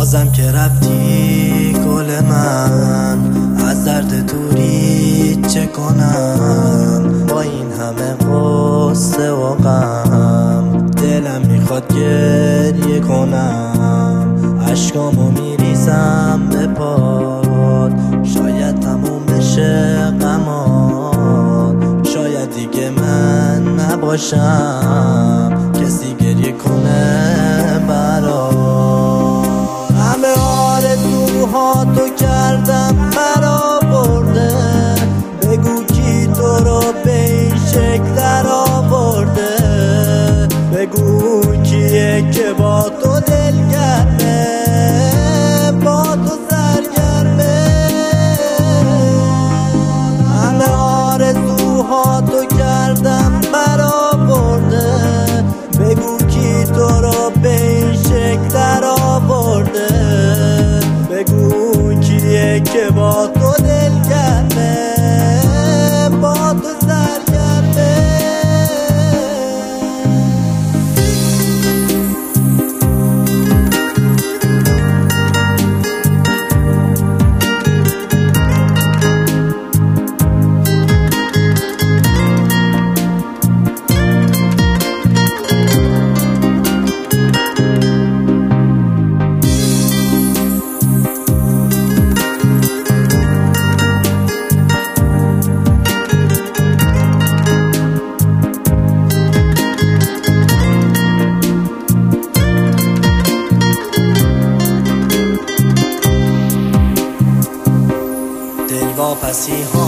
بازم که رفتی گل من، از درد دوری چه کنم؟ با این همه غصه و غم دلم میخواد گریه کنم. اشکامو میریزم به پات، شاید تموم بشه غمات، شاید دیگه من نباشم کسی گریه کنه برات. همه آرزوهاتو کردم مرا برده، بگو کی تو رو به این شکل در آورده، بگو کیه که با تو دلگرمه، با تو سرگرمه. همه آرزوهاتو کردم برا برده، بگو کی تو رو به این شکل در آورده، بگو کیه که با تو دلگرمه، با تو سرگرمه. دل واپسی ها